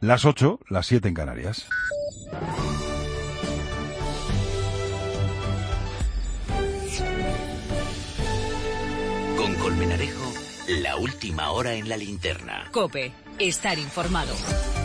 Las 8, las 7 en Canarias. Con Colmenarejo, la última hora en la linterna. COPE, estar informado.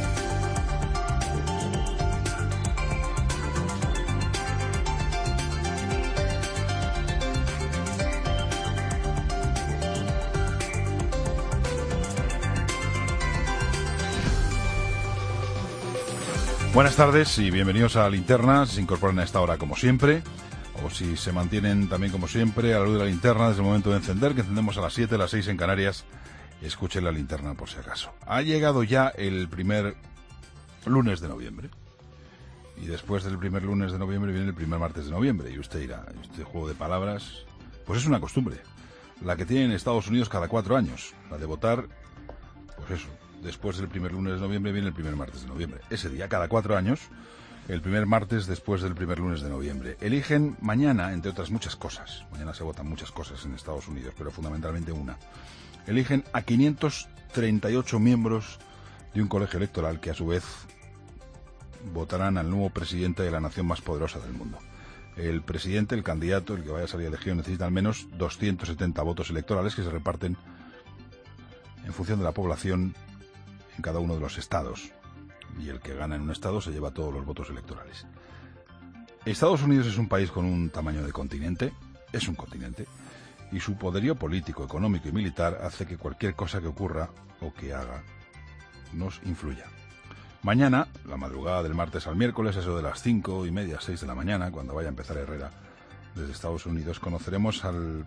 Buenas tardes y bienvenidos a la linterna. Si se incorporan a esta hora como siempre, o si se mantienen también como siempre a la luz de la linterna desde el momento de encender, que encendemos a las 7, las 6 en Canarias, escuchen la linterna por si acaso. Ha llegado ya el primer lunes de noviembre, y después del primer lunes de noviembre viene el primer martes de noviembre, y usted dirá, este juego de palabras, pues es una costumbre, la que tienen en Estados Unidos cada 4 años, la de votar, pues eso. Después del primer lunes de noviembre viene el primer martes de noviembre. Ese día, cada 4 años, el primer martes después del primer lunes de noviembre. Eligen mañana, entre otras muchas cosas, mañana se votan muchas cosas en Estados Unidos, pero fundamentalmente una. Eligen a 538 miembros de un colegio electoral que a su vez votarán al nuevo presidente de la nación más poderosa del mundo. El presidente, el candidato, el que vaya a salir elegido, necesita al menos 270 votos electorales que se reparten en función de la población en cada uno de los estados, y el que gana en un estado se lleva todos los votos electorales. Estados Unidos es un país con un tamaño de continente, es un continente, y su poderío político, económico y militar hace que cualquier cosa que ocurra o que haga nos influya. Mañana, la madrugada del martes al miércoles, eso de las 5:30, 6 de la mañana, cuando vaya a empezar Herrera desde Estados Unidos, conoceremos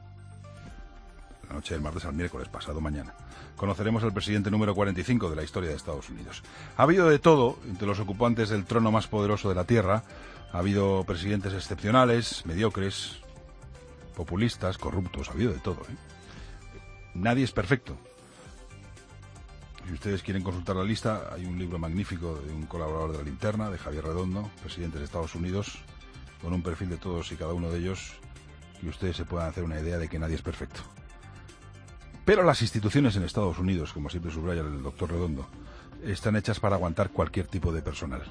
la noche del martes al miércoles, pasado mañana, conoceremos al presidente número 45 de la historia de Estados Unidos. Ha habido de todo entre los ocupantes del trono más poderoso de la Tierra. Ha habido presidentes excepcionales, mediocres, populistas, corruptos, ha habido de todo, ¿eh? Nadie es perfecto. Si ustedes quieren consultar la lista, hay un libro magnífico de un colaborador de la linterna, de Javier Redondo, presidentes de Estados Unidos, con un perfil de todos y cada uno de ellos, y ustedes se puedan hacer una idea de que nadie es perfecto. Pero las instituciones en Estados Unidos, como siempre subraya el doctor Redondo, están hechas para aguantar cualquier tipo de personal.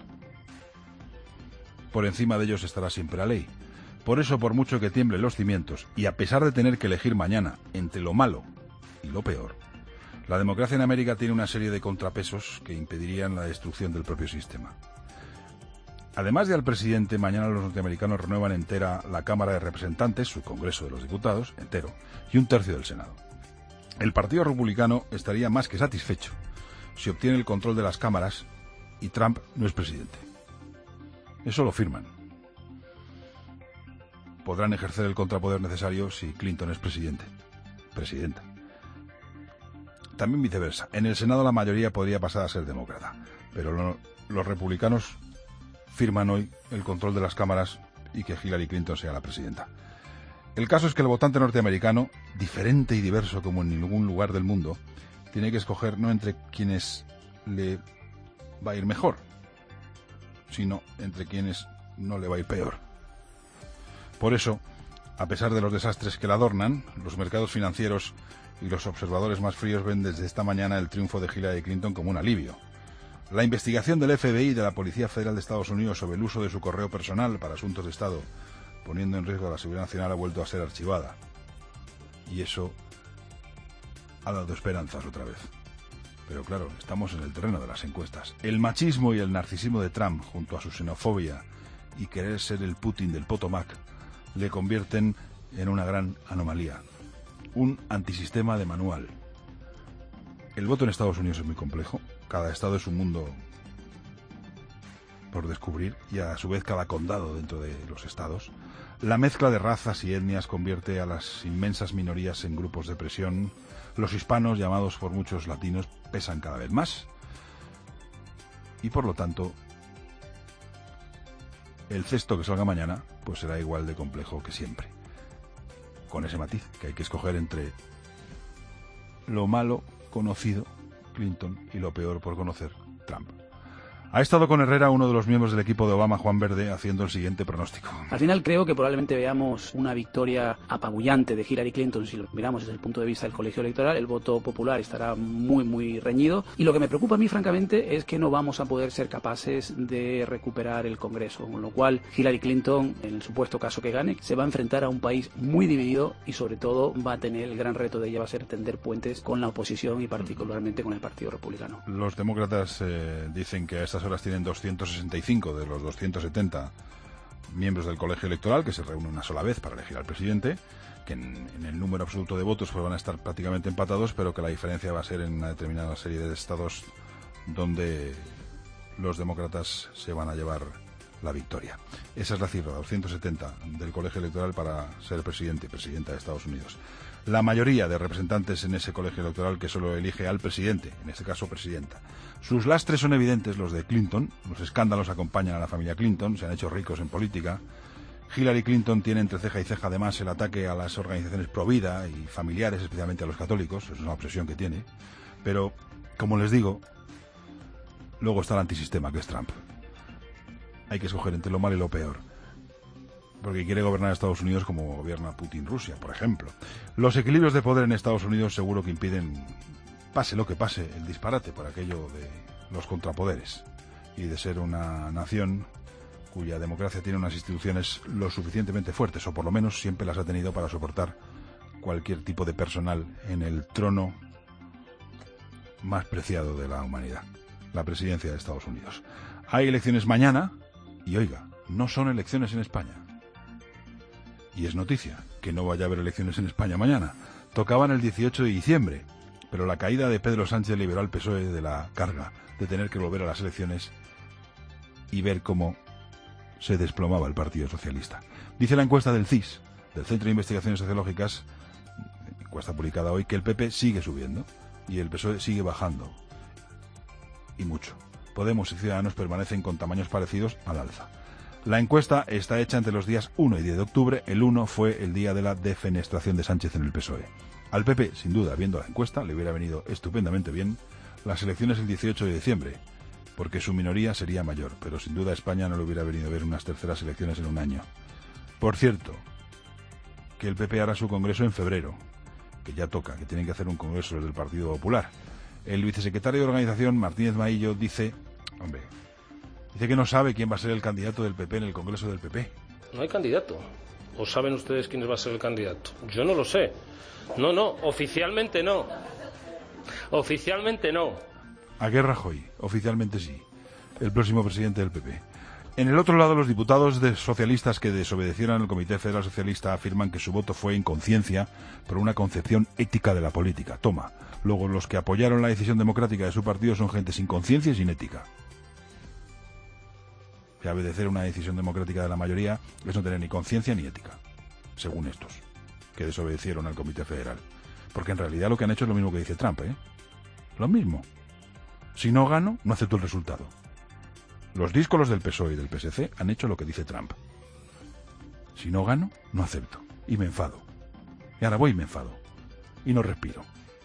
Por encima de ellos estará siempre la ley. Por eso, por mucho que tiemblen los cimientos, y a pesar de tener que elegir mañana entre lo malo y lo peor, la democracia en América tiene una serie de contrapesos que impedirían la destrucción del propio sistema. Además de al presidente, mañana los norteamericanos renuevan entera la Cámara de Representantes, su Congreso de los Diputados, entero, y 1/3 del Senado. El Partido Republicano estaría más que satisfecho si obtiene el control de las cámaras y Trump no es presidente. Eso lo firman. Podrán ejercer el contrapoder necesario si Clinton es presidenta. También viceversa. En el Senado la mayoría podría pasar a ser demócrata, pero los republicanos firman hoy el control de las cámaras y que Hillary Clinton sea la presidenta. El caso es que el votante norteamericano, diferente y diverso como en ningún lugar del mundo, tiene que escoger no entre quienes le va a ir mejor, sino entre quienes no le va a ir peor. Por eso, a pesar de los desastres que la adornan, los mercados financieros y los observadores más fríos ven desde esta mañana el triunfo de Hillary Clinton como un alivio. La investigación del FBI y de la Policía Federal de Estados Unidos sobre el uso de su correo personal para asuntos de Estado, poniendo en riesgo a la seguridad nacional, ha vuelto a ser archivada. Y eso ha dado esperanzas otra vez. Pero claro, estamos en el terreno de las encuestas. El machismo y el narcisismo de Trump, junto a su xenofobia y querer ser el Putin del Potomac, le convierten en una gran anomalía. Un antisistema de manual. El voto en Estados Unidos es muy complejo. Cada estado es un mundo por descubrir, y a su vez cada condado dentro de los estados. La mezcla de razas y etnias convierte a las inmensas minorías en grupos de presión. Los hispanos, llamados por muchos latinos, pesan cada vez más. Y por lo tanto, el cesto que salga mañana pues será igual de complejo que siempre. Con ese matiz, que hay que escoger entre lo malo conocido, Clinton, y lo peor por conocer, Trump. Ha estado con Herrera uno de los miembros del equipo de Obama, Juan Verde, haciendo el siguiente pronóstico. Al final creo que probablemente veamos una victoria apabullante de Hillary Clinton. Si lo miramos desde el punto de vista del colegio electoral, el voto popular estará muy reñido. Y lo que me preocupa a mí, francamente, es que no vamos a poder ser capaces de recuperar el Congreso. Con lo cual, Hillary Clinton, en el supuesto caso que gane, se va a enfrentar a un país muy dividido y sobre todo va a tener el gran reto de ella va a ser tender puentes con la oposición y particularmente con el Partido Republicano. Los demócratas dicen que a estas horas tienen 265 de los 270 miembros del colegio electoral que se reúnen una sola vez para elegir al presidente, que en el número absoluto de votos pues van a estar prácticamente empatados, pero que la diferencia va a ser en una determinada serie de estados donde los demócratas se van a llevar la victoria. Esa es la cifra, 270 del colegio electoral para ser presidente y presidenta de Estados Unidos. La mayoría de representantes en ese colegio electoral que solo elige al presidente, en este caso presidenta. Sus lastres son evidentes, los de Clinton. Los escándalos acompañan a la familia Clinton, se han hecho ricos en política. Hillary Clinton tiene entre ceja y ceja además el ataque a las organizaciones pro vida y familiares, especialmente a los católicos. Es una obsesión que tiene. Pero, como les digo, luego está el antisistema, que es Trump. Hay que escoger entre lo malo y lo peor, porque quiere gobernar Estados Unidos como gobierna Putin Rusia, por ejemplo. Los equilibrios de poder en Estados Unidos seguro que impiden, pase lo que pase, el disparate por aquello de los contrapoderes y de ser una nación cuya democracia tiene unas instituciones lo suficientemente fuertes, o por lo menos siempre las ha tenido para soportar cualquier tipo de personal en el trono más preciado de la humanidad, la presidencia de Estados Unidos. Hay elecciones mañana y, oiga, no son elecciones en España. Y es noticia que no vaya a haber elecciones en España mañana. Tocaban el 18 de diciembre, pero la caída de Pedro Sánchez liberó al PSOE de la carga de tener que volver a las elecciones y ver cómo se desplomaba el Partido Socialista. Dice la encuesta del CIS, del Centro de Investigaciones Sociológicas, encuesta publicada hoy, que el PP sigue subiendo y el PSOE sigue bajando. Y mucho. Podemos y Ciudadanos permanecen con tamaños parecidos al alza. La encuesta está hecha entre los días 1 y 10 de octubre. El 1 fue el día de la defenestración de Sánchez en el PSOE. Al PP, sin duda, viendo la encuesta, le hubiera venido estupendamente bien las elecciones el 18 de diciembre, porque su minoría sería mayor, pero sin duda a España no le hubiera venido ver unas terceras elecciones en un año. Por cierto, que el PP hará su congreso en febrero, que ya toca, que tienen que hacer un congreso desde el Partido Popular. El vicesecretario de Organización, Martínez Maillo, dice que no sabe quién va a ser el candidato del PP en el Congreso del PP. No hay candidato. ¿O saben ustedes quién va a ser el candidato? Yo no lo sé. No, oficialmente no. Oficialmente no. ¿A qué Rajoy? Oficialmente sí. El próximo presidente del PP. En el otro lado, los diputados socialistas que desobedecieron al Comité Federal Socialista afirman que su voto fue en conciencia por una concepción ética de la política. Toma. Luego, los que apoyaron la decisión democrática de su partido son gente sin conciencia y sin ética. Que obedecer una decisión democrática de la mayoría es no tener ni conciencia ni ética, según estos, que desobedecieron al Comité Federal. Porque en realidad lo que han hecho es lo mismo que dice Trump, ¿eh? Lo mismo. Si no gano, no acepto el resultado. Los díscolos del PSOE y del PSC han hecho lo que dice Trump. Si no gano, no acepto. Y me enfado. Y ahora voy y me enfado. Y no respiro.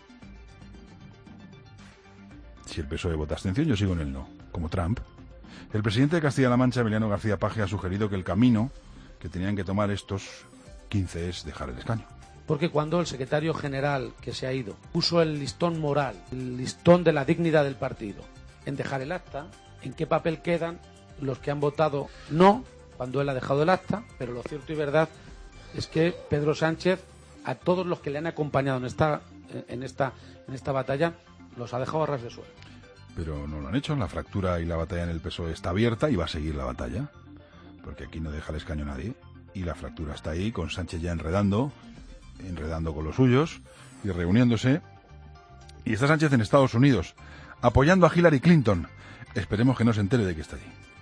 Si el PSOE vota abstención, yo sigo en el no, como Trump. El presidente de Castilla-La Mancha, Emiliano García Paje, ha sugerido que el camino que tenían que tomar estos 15 es dejar el escaño. Porque cuando el secretario general que se ha ido puso el listón moral, el listón de la dignidad del partido, en dejar el acta, ¿en qué papel quedan los que han votado no cuando él ha dejado el acta? Pero lo cierto y verdad es que Pedro Sánchez, a todos los que le han acompañado en esta batalla, los ha dejado a ras de suelo. Pero no lo han hecho. La fractura y la batalla en el PSOE está abierta y va a seguir la batalla, porque aquí no deja el escaño nadie, y la fractura está ahí, con Sánchez ya enredando con los suyos y reuniéndose. Y está Sánchez en Estados Unidos, apoyando a Hillary Clinton. Esperemos que no se entere de que está allí.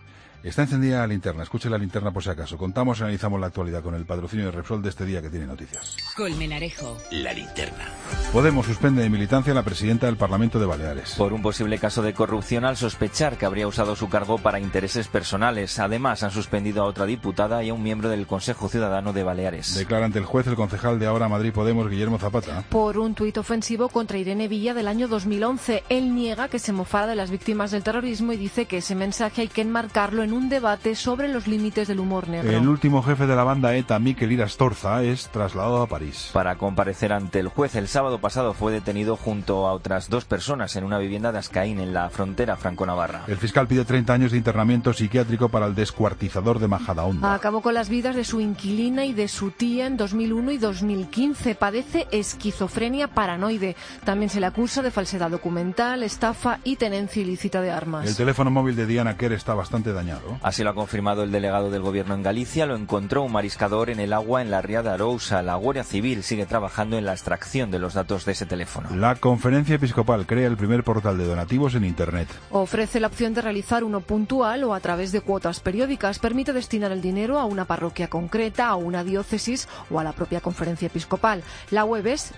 Está encendida la linterna, escuche la linterna por si acaso. Contamos y analizamos la actualidad con el patrocinio de Repsol de este día que tiene noticias. Colmenarejo. La linterna. Podemos suspende de militancia a la presidenta del Parlamento de Baleares. Por un posible caso de corrupción al sospechar que habría usado su cargo para intereses personales. Además, han suspendido a otra diputada y a un miembro del Consejo Ciudadano de Baleares. Declara ante el juez el concejal de Ahora Madrid Podemos, Guillermo Zapata. Por un tuit ofensivo contra Irene Villa del año 2011. Él niega que se mofara de las víctimas del terrorismo y dice que ese mensaje hay que enmarcarlo en un debate sobre los límites del humor negro. El último jefe de la banda ETA, Mikel Irastorza, es trasladado a París. Para comparecer ante el juez, el sábado pasado fue detenido junto a otras 2 personas en una vivienda de Ascaín, en la frontera franco-navarra. El fiscal pide 30 años de internamiento psiquiátrico para el descuartizador de Majadahonda. Acabó con las vidas de su inquilina y de su tía en 2001 y 2015. Padece esquizofrenia paranoide. También se le acusa de falsedad documental, estafa y tenencia ilícita de armas. El teléfono móvil de Diana Kerr está bastante dañado. Así lo ha confirmado el delegado del gobierno en Galicia. Lo encontró un mariscador en el agua en la ría de Arousa. La Guardia Civil sigue trabajando en la extracción de los datos de ese teléfono. La Conferencia Episcopal crea el primer portal de donativos en Internet. Ofrece la opción de realizar uno puntual o a través de cuotas periódicas. Permite destinar el dinero a una parroquia concreta, a una diócesis o a la propia Conferencia Episcopal. La web es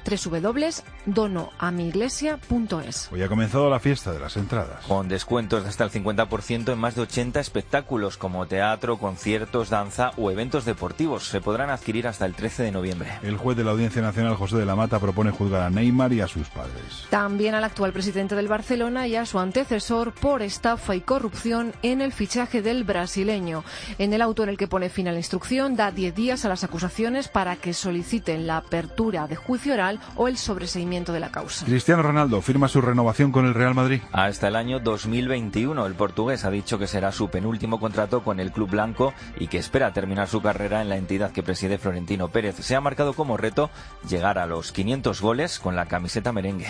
www.donoamiglesia.es. Hoy ha comenzado la fiesta de las entradas. Con descuentos de hasta el 50% en más de 80 espectáculos como teatro, conciertos, danza o eventos deportivos. Se podrán adquirir hasta el 13 de noviembre. El juez de la Audiencia Nacional, José de la Mata, propone juzgar a Neymar y a sus padres. También al actual presidente del Barcelona y a su antecesor por estafa y corrupción en el fichaje del brasileño. En el auto en el que pone fin a la instrucción, da 10 días a las acusaciones para que soliciten la apertura de juicio oral o el sobreseimiento de la causa. Cristiano Ronaldo firma su renovación con el Real Madrid. Hasta el año 2021, el portugués ha dicho que será su penúltimo contrato con el club blanco y que espera terminar su carrera en la entidad que preside Florentino Pérez. Se ha marcado como reto llegar a los 500 goles con la camiseta merengue.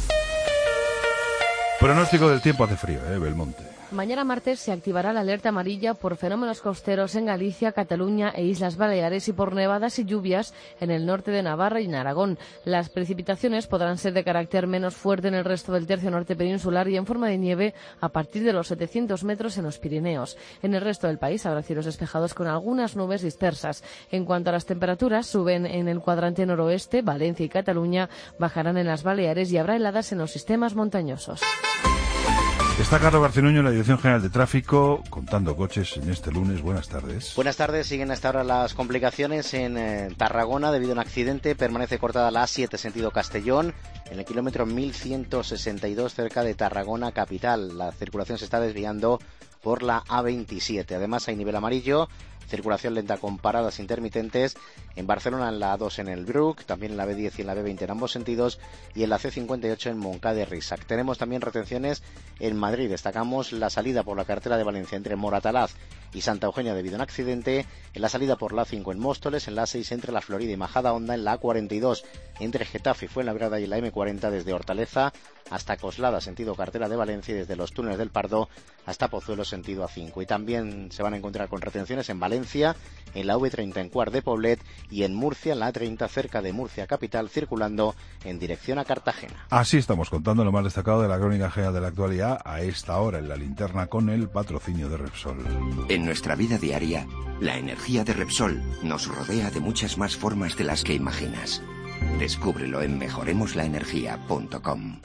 Pronóstico del tiempo, hace frío, Belmonte. Mañana martes se activará la alerta amarilla por fenómenos costeros en Galicia, Cataluña e Islas Baleares y por nevadas y lluvias en el norte de Navarra y en Aragón. Las precipitaciones podrán ser de carácter menos fuerte en el resto del tercio norte peninsular y en forma de nieve a partir de los 700 metros en los Pirineos. En el resto del país habrá cielos despejados con algunas nubes dispersas. En cuanto a las temperaturas, suben en el cuadrante noroeste, Valencia y Cataluña, bajarán en las Baleares y habrá heladas en los sistemas montañosos. Está Carlos Garcinuño en la Dirección General de Tráfico, contando coches en este lunes. Buenas tardes. Buenas tardes. Siguen hasta ahora las complicaciones en Tarragona debido a un accidente. Permanece cortada la A7 sentido Castellón en el kilómetro 1162 cerca de Tarragona capital. La circulación se está desviando por la A27. Además hay nivel amarillo. Circulación lenta con paradas intermitentes en Barcelona, en la A2 en el Bruc, también en la B10 y en la B20 en ambos sentidos, y en la C58 en Moncada y Risac. Tenemos también retenciones en Madrid. Destacamos la salida por la carretera de Valencia entre Moratalaz y Santa Eugenia debido a un accidente, en la salida por la A5 en Móstoles, en la A6 entre La Florida y Majadahonda, en la A42 entre Getafe y Fuenlabrada y la M40 desde Hortaleza hasta Coslada, sentido carretera de Valencia, y desde los túneles del Pardo hasta Pozuelo, sentido A5. Y también se van a encontrar con retenciones en Valencia, en la V30 en Cuart de Poblet y en Murcia, en la A30 cerca de Murcia capital, circulando en dirección a Cartagena. Así estamos contando lo más destacado de la crónica general de la actualidad a esta hora en la linterna con el patrocinio de Repsol. En nuestra vida diaria, la energía de Repsol nos rodea de muchas más formas de las que imaginas. Descúbrelo en mejoremoslaenergia.com.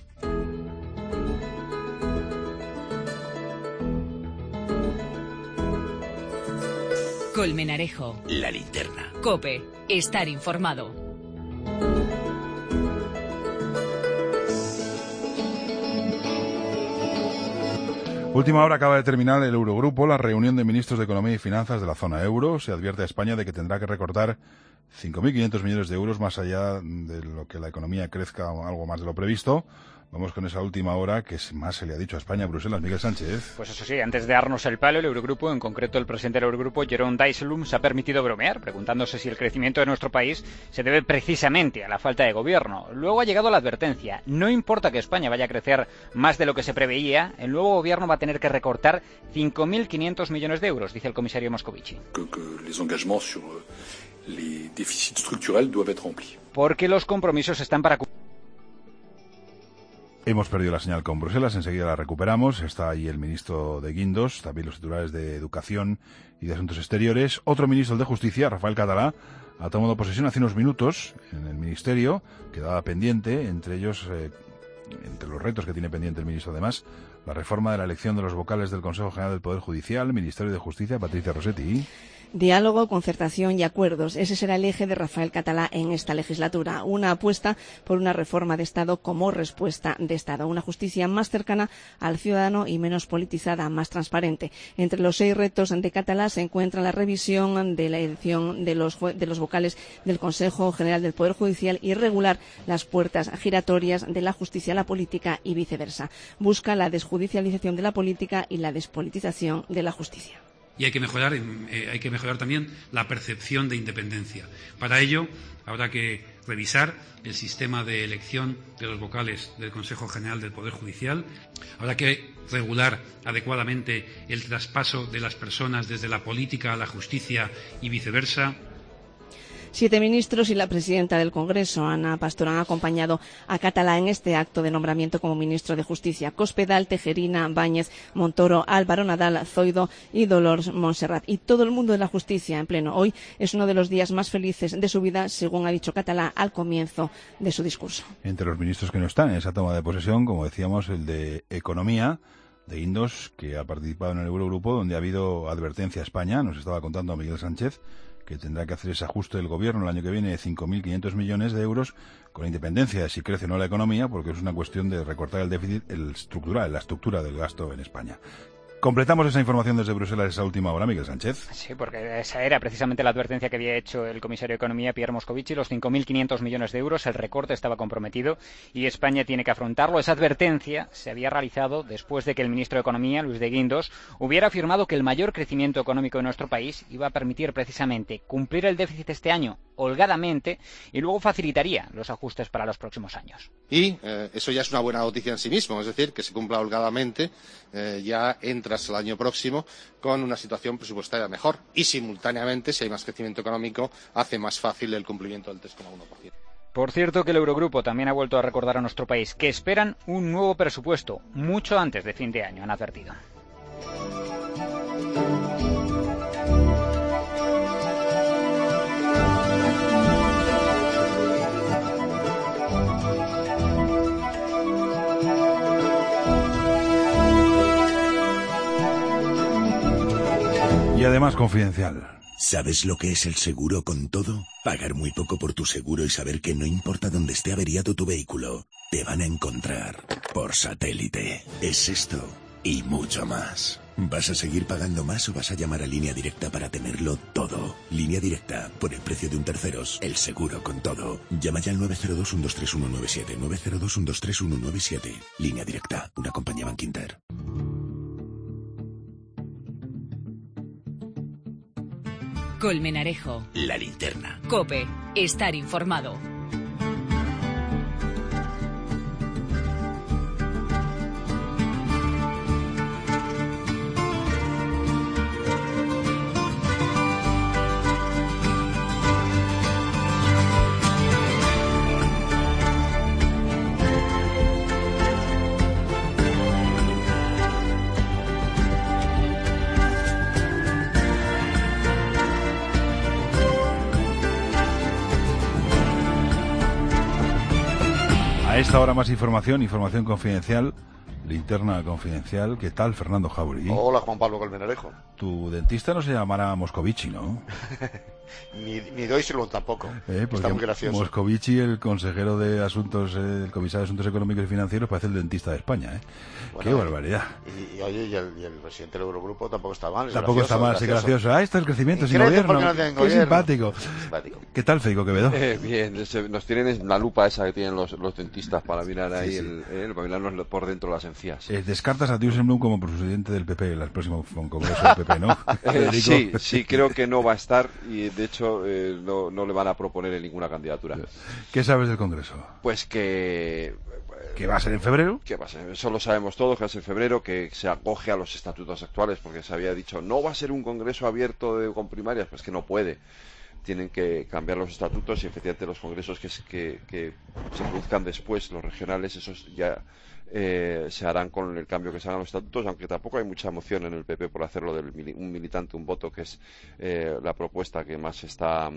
Colmenarejo. La linterna. COPE. Estar informado. Última hora, acaba de terminar el Eurogrupo, la reunión de ministros de Economía y Finanzas de la zona euro. Se advierte a España de que tendrá que recortar 5.500 millones de euros más allá de lo que la economía crezca algo más de lo previsto. Vamos con esa última hora que más se le ha dicho a España, Bruselas. Miguel Sánchez. Pues eso sí, antes de darnos el palo, el Eurogrupo, en concreto el presidente del Eurogrupo, Jeroen Dijsselbloem, se ha permitido bromear, preguntándose si el crecimiento de nuestro país se debe precisamente a la falta de gobierno. Luego ha llegado la advertencia. No importa que España vaya a crecer más de lo que se preveía, el nuevo gobierno va a tener que recortar 5.500 millones de euros, dice el comisario Moscovici. Porque los compromisos están para Hemos perdido la señal con Bruselas, enseguida la recuperamos. Está ahí el ministro de Guindos, también los titulares de Educación y de Asuntos Exteriores. Otro ministro, el de Justicia, Rafael Català, ha tomado posesión hace unos minutos en el ministerio, quedaba pendiente, entre ellos, entre los retos que tiene pendiente el ministro además, la reforma de la elección de los vocales del Consejo General del Poder Judicial, Ministerio de Justicia, Patricia Rossetti. Diálogo, concertación y acuerdos. Ese será el eje de Rafael Català en esta legislatura. Una apuesta por una reforma de Estado como respuesta de Estado. Una justicia más cercana al ciudadano y menos politizada, más transparente. Entre los 6 retos de Català se encuentra la revisión de la elección de los vocales del Consejo General del Poder Judicial y regular las puertas giratorias de la justicia a la política y viceversa. Busca la desjudicialización de la política y la despolitización de la justicia. Y hay que mejorar también la percepción de independencia. Para ello, habrá que revisar el sistema de elección de los vocales del Consejo General del Poder Judicial. Habrá que regular adecuadamente el traspaso de las personas desde la política a la justicia y viceversa. 7 ministros y la presidenta del Congreso, Ana Pastor, han acompañado a Català en este acto de nombramiento como ministro de Justicia. Cospedal, Tejerina, Báñez, Montoro, Álvaro Nadal, Zoido y Dolors Montserrat. Y todo el mundo de la justicia en pleno. Hoy es uno de los días más felices de su vida, según ha dicho Català al comienzo de su discurso. Entre los ministros que no están en esa toma de posesión, como decíamos, el de Economía, de Guindos, que ha participado en el Eurogrupo, donde ha habido advertencia a España, nos estaba contando Miguel Sánchez, que tendrá que hacer ese ajuste del gobierno el año que viene de 5.500 millones de euros, con independencia de si crece o no la economía, porque es una cuestión de recortar el déficit la estructura del gasto en España. Completamos esa información desde Bruselas, esa última hora, Miguel Sánchez. Sí, porque esa era precisamente la advertencia que había hecho el comisario de Economía, Pierre Moscovici. Los 5.500 millones de euros, el recorte estaba comprometido y España tiene que afrontarlo. Esa advertencia se había realizado después de que el ministro de Economía, Luis de Guindos, hubiera afirmado que el mayor crecimiento económico de nuestro país iba a permitir precisamente cumplir el déficit este año holgadamente y luego facilitaría los ajustes para los próximos años. Y eso ya es una buena noticia en sí mismo, es decir, que se cumpla holgadamente, ya entras el año próximo con una situación presupuestaria mejor y simultáneamente, si hay más crecimiento económico, hace más fácil el cumplimiento del 3,1%. Por cierto, que el Eurogrupo también ha vuelto a recordar a nuestro país que esperan un nuevo presupuesto mucho antes de fin de año, han advertido. Y además confidencial. ¿Sabes lo que es el seguro con todo? Pagar muy poco por tu seguro y saber que no importa dónde esté averiado tu vehículo, te van a encontrar por satélite. Es esto y mucho más. ¿Vas a seguir pagando más o vas a llamar a Línea Directa para tenerlo todo? Línea Directa, por el precio de un terceros, el seguro con todo. Llama ya al 902-123-197, 902-123-197. Línea Directa, una compañía Bankinter. Colmenarejo. La linterna. COPE. Estar informado. A esta hora más información confidencial, linterna confidencial. ¿Qué tal, Fernando Jauregui? Hola, Juan Pablo Colmenarejo. Tu dentista no se llamará Moscovici, ¿no? ni Dijsselbloem tampoco. Está muy gracioso. Moscovici, el consejero de Asuntos, el comisario de Asuntos Económicos y Financieros, parece el dentista de España, ¿eh? Bueno, ¡qué barbaridad! Y el presidente del Eurogrupo tampoco está mal. Tampoco está mal, sí, gracioso. Ah, esto es el crecimiento sin gobierno. ¡Qué simpático! ¿Qué tal, Federico Quevedo? Bien, nos tienen en la lupa esa que tienen los dentistas para mirar ahí, para mirarnos por dentro las encías. Descartas a Dijsselbloem como presidente del PP en el próximo congreso del PP, ¿no? Sí, creo que no va a estar y de hecho no le van a proponer en ninguna candidatura. ¿Qué sabes del Congreso? Pues que va a ser en febrero. Que va a ser, eso lo sabemos todos, que va a ser en febrero, que se acoge a los estatutos actuales, porque se había dicho no va a ser un Congreso abierto con primarias, pues que no puede. Tienen que cambiar los estatutos y efectivamente los congresos que se produzcan después, los regionales, esos ya se harán con el cambio que se hagan los estatutos, aunque tampoco hay mucha emoción en el PP por hacerlo del un militante, un voto, que es la propuesta que más se está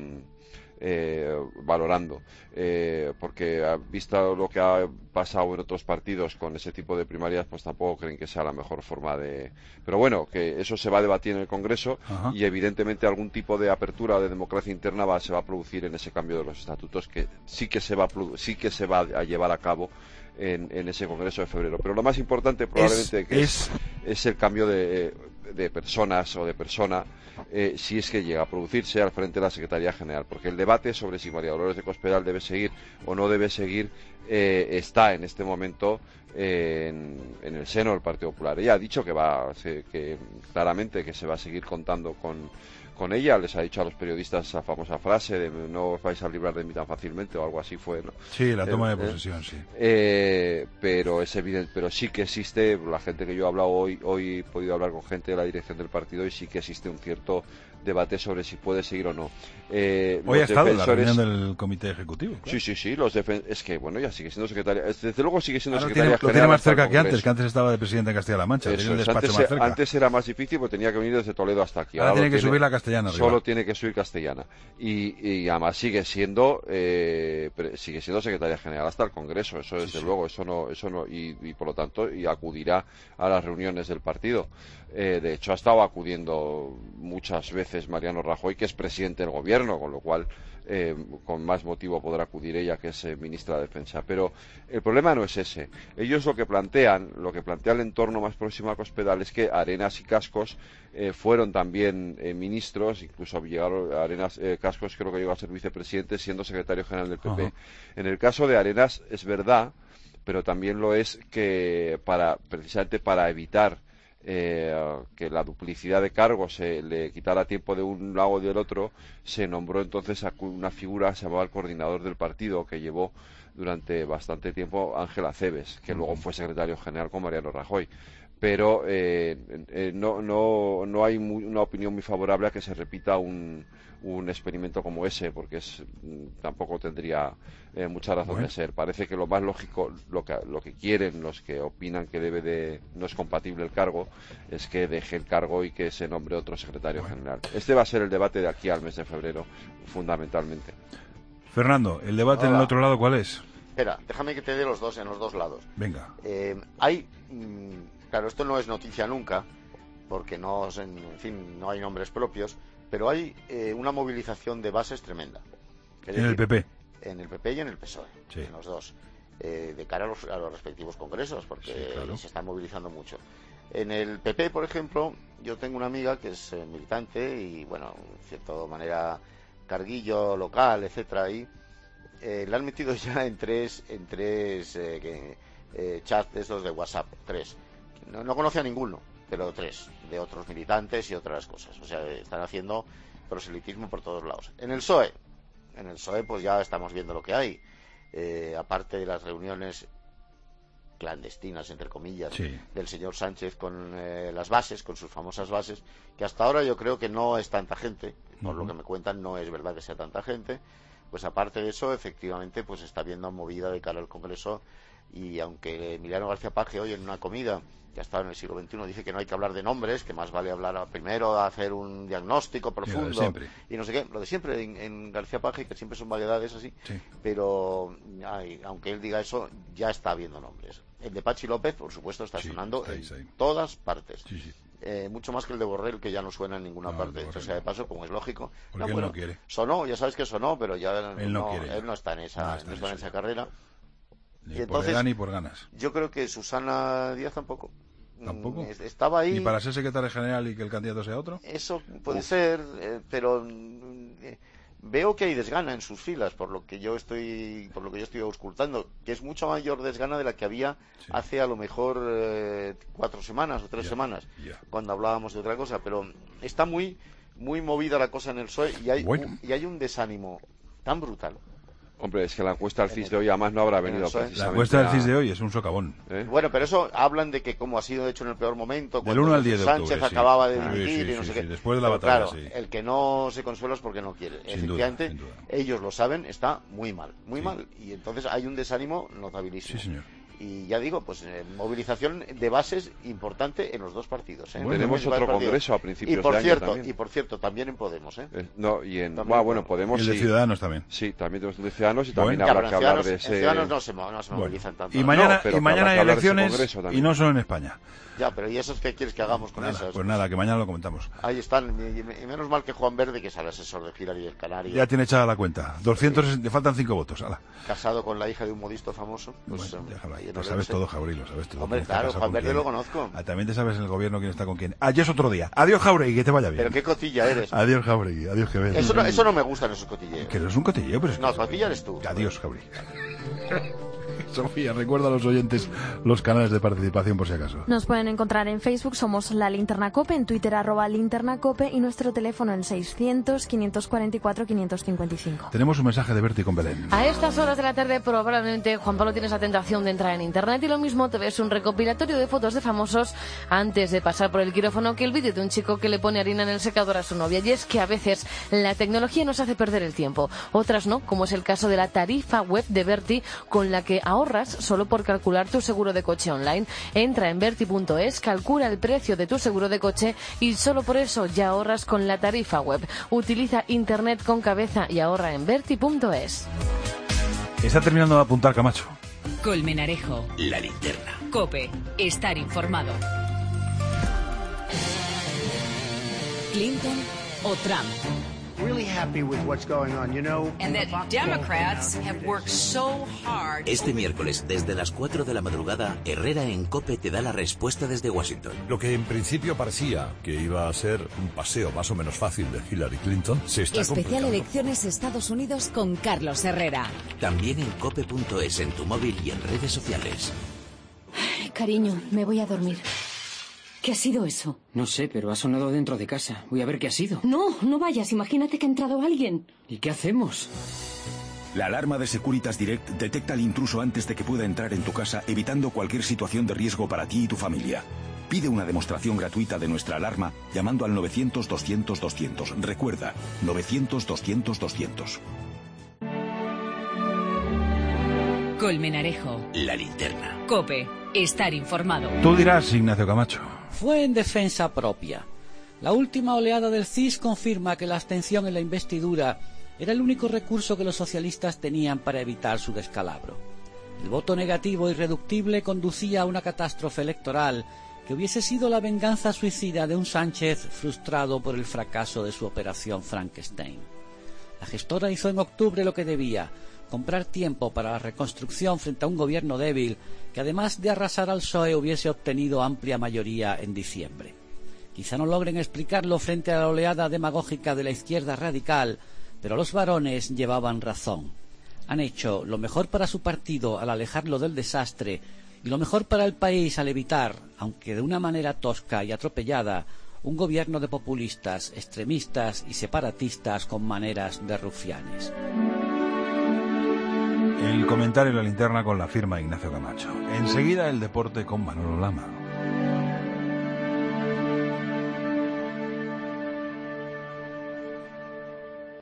valorando, porque visto lo que ha pasado en otros partidos con ese tipo de primarias, pues tampoco creen que sea la mejor forma de... Pero bueno, que eso se va a debatir en el Congreso. Ajá. Y evidentemente algún tipo de apertura o de democracia interna se va a producir en ese cambio de los estatutos, que sí que se va a llevar a cabo en ese Congreso de febrero. Pero lo más importante probablemente es el cambio de personas o de persona, si es que llega a producirse al frente de la Secretaría General, porque el debate sobre si María Dolores de Cospedal debe seguir o no debe seguir está en este momento en el seno del Partido Popular. Ella ha dicho que claramente que se va a seguir contando con ella. Les ha dicho a los periodistas esa famosa frase de no os vais a librar de mí tan fácilmente, o algo así fue, ¿no? Sí, la toma de posesión, sí. Pero es evidente, pero sí que existe, la gente que yo he hablado hoy he podido hablar con gente de la dirección del partido, y sí que existe un cierto debate sobre si puede seguir o no. Hoy ha estado en la reunión del comité ejecutivo. Sí, Claro. sí, es que bueno, ya sigue siendo secretaria, desde luego sigue siendo ahora secretaria general. Lo tiene más cerca que antes estaba de presidente en Castilla-La Mancha. Eso, tenía el despacho más cerca. Antes era más difícil porque tenía que venir desde Toledo hasta aquí. Ahora tiene que subir la castellana. Solo tiene que subir castellana. Y además sigue siendo secretaria general hasta el Congreso, eso desde luego, eso no, y por lo tanto y acudirá a las reuniones del partido. De hecho ha estado acudiendo muchas veces Mariano Rajoy, que es presidente del gobierno, con lo cual con más motivo podrá acudir ella, que es ministra de Defensa. Pero el problema no es ese. Ellos lo que plantean el entorno más próximo a Cospedal es que Arenas y Cascos fueron también ministros, incluso llegaron Arenas, Cascos creo que llegó a ser vicepresidente siendo secretario general del PP. En el caso de Arenas es verdad, pero también lo es que precisamente para evitar que la duplicidad de cargos se le quitara tiempo de un lado o del otro, se nombró entonces a una figura, se llamaba el coordinador del partido, que llevó durante bastante tiempo Ángel Acebes, que luego fue secretario general con Mariano Rajoy. Pero no hay una opinión muy favorable a que se repita un experimento como ese, porque tampoco tendría mucha razón de ser. Parece que lo más lógico, lo que quieren los que opinan que no es compatible el cargo, es que deje el cargo y que se nombre otro secretario general. Este va a ser el debate de aquí al mes de febrero, fundamentalmente. Fernando, ¿el debate en el otro lado cuál es? Espera, déjame que te dé en los dos lados. Venga. Claro, esto no es noticia nunca, porque no hay nombres propios, pero hay una movilización de bases tremenda. ¿En el PP? En el PP y en el PSOE, sí. En los dos, de cara a los respectivos congresos, porque sí, claro, se están movilizando mucho. En el PP, por ejemplo, yo tengo una amiga que es militante y, bueno, en cierta manera, carguillo local, etcétera, y le han metido ya en tres chats de esos de WhatsApp, 3. No conoce a ninguno, pero 3, de otros militantes y otras cosas. O sea, están haciendo proselitismo por todos lados. En el PSOE pues ya estamos viendo lo que hay. Aparte de las reuniones clandestinas, entre comillas, sí, del señor Sánchez con las bases, con sus famosas bases, que hasta ahora yo creo que no es tanta gente, por lo que me cuentan no es verdad que sea tanta gente. Pues aparte de eso, efectivamente, pues está habiendo movida de cara al Congreso. Y aunque Emiliano García Paje hoy en una comida que ha estado en el siglo XXI dice que no hay que hablar de nombres, que más vale hablar primero, hacer un diagnóstico profundo y no sé qué, lo de siempre en García Paje, que siempre son variedades así, sí, pero aunque él diga eso, ya está habiendo nombres. El de Pachi López, por supuesto, está sonando en todas partes. Sí, sí. Mucho más que el de Borrell, que ya no suena en ninguna parte. O sea, de paso, como es lógico. Porque él no quiere. Sonó, ya sabes que sonó, pero ya él no quiere. Él no está en esa carrera. Ni y entonces, por edad ni por ganas. Yo creo que Susana Díaz tampoco. ¿Tampoco? Estaba ahí. ¿Ni para ser secretaria general y que el candidato sea otro? Eso puede ser, pero veo que hay desgana en sus filas, por lo que yo estoy auscultando, que es mucho mayor desgana de la que había hace a lo mejor 4 semanas o 3 semanas, cuando hablábamos de otra cosa, pero está muy movida la cosa en el PSOE y hay un desánimo tan brutal. Hombre, es que la encuesta del CIS de hoy además no habrá venido precisamente. La encuesta del CIS de hoy es un socavón. Bueno, pero eso hablan de que como ha sido hecho en el peor momento, cuando del 1 al 10 de Sánchez octubre, acababa de dimitir y no sé qué. Después de la batalla, claro, el que no se consuela es porque no quiere. Efectivamente, ellos lo saben, está muy mal. Y entonces hay un desánimo notabilísimo. Sí, señor. Y ya digo, pues movilización de bases importante en los dos partidos. Bueno, tenemos otro congreso a principios de año también. Y por cierto, también en Podemos. No, y en Podemos. Y el de Ciudadanos también. Sí, también tenemos el de Ciudadanos y también habrá que hablar de ese. Ciudadanos no se movilizan tanto. Y mañana hay elecciones y no solo en España. Ya, pero ¿y eso qué quieres que hagamos con eso? Pues nada, que mañana lo comentamos. Ahí están, y menos mal que Juan Verde, que es el asesor de Hillary del Canario. Ya tiene echada la cuenta. 200, le faltan 5 votos. Ala. Casado con la hija de un modisto famoso. Pues, déjalo ahí. Lo sabes todo, Jauregui, lo sabes todo. Hombre, claro, Juan Verde lo conozco. También te sabes en el gobierno quién está con quién. Ya es otro día. Adiós, Jauregui, que te vaya bien. Pero qué cotilla eres. Adiós, Jauregui, adiós, que ves. Eso no me gustan esos cotilleos. Que no es un cotilleo, pero es No, cotilla eres tú. Adiós, Jauregui. Sofía, recuerda a los oyentes los canales de participación por si acaso. Nos pueden encontrar en Facebook, somos La Linterna COPE, en Twitter @linternacope y nuestro teléfono en 600-544-555. Tenemos un mensaje de Berti con Belén. A estas horas de la tarde probablemente, Juan Pablo, tienes la tentación de entrar en internet y lo mismo te ves un recopilatorio de fotos de famosos antes de pasar por el quirófano que el vídeo de un chico que le pone harina en el secador a su novia. Y es que a veces la tecnología nos hace perder el tiempo, otras no, como es el caso de la tarifa web de Berti, con la que ahorras solo por calcular tu seguro de coche online. Entra en Berti.es, calcula el precio de tu seguro de coche y solo por eso ya ahorras con la tarifa web. Utiliza internet con cabeza y ahorra en Berti.es. Está terminando de apuntar Camacho. Colmenarejo. La linterna. COPE. Estar informado. Clinton o Trump. Really happy with what's going on, you know. And that Democrats have worked so hard. Este miércoles, desde las 4 de la madrugada, Herrera en COPE te da la respuesta desde Washington. Lo que en principio parecía que iba a ser un paseo más o menos fácil de Hillary Clinton, se está Especial complicando. Elecciones Estados Unidos con Carlos Herrera. También en COPE.es, en tu móvil y en redes sociales. Ay, cariño, me voy a dormir. ¿Qué ha sido eso? No sé, pero ha sonado dentro de casa. Voy a ver qué ha sido. No, no vayas. Imagínate que ha entrado alguien. ¿Y qué hacemos? La alarma de Securitas Direct detecta al intruso antes de que pueda entrar en tu casa, evitando cualquier situación de riesgo para ti y tu familia. Pide una demostración gratuita de nuestra alarma llamando al 900-200-200. Recuerda, 900-200-200. Colmenarejo. La linterna. COPE. Estar informado. Tú dirás, Ignacio Camacho. Fue en defensa propia. La última oleada del CIS confirma que la abstención en la investidura era el único recurso que los socialistas tenían para evitar su descalabro. El voto negativo irreductible conducía a una catástrofe electoral que hubiese sido la venganza suicida de un Sánchez frustrado por el fracaso de su operación Frankenstein. La gestora hizo en octubre lo que debía: comprar tiempo para la reconstrucción frente a un gobierno débil que, además de arrasar al PSOE, hubiese obtenido amplia mayoría en diciembre. Quizá no logren explicarlo frente a la oleada demagógica de la izquierda radical, pero los varones llevaban razón. Han hecho lo mejor para su partido al alejarlo del desastre y lo mejor para el país al evitar, aunque de una manera tosca y atropellada, un gobierno de populistas, extremistas y separatistas con maneras de rufianes. El comentario de la linterna con la firma de Ignacio Camacho. Enseguida el deporte con Manolo Lama.